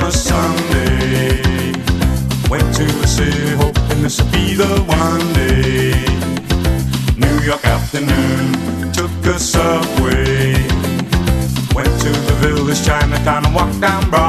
a Sunday. Went to the city hoping this would be the one day. New York afternoon, took a subway. Went to the village Chinatown and walked down Broadway.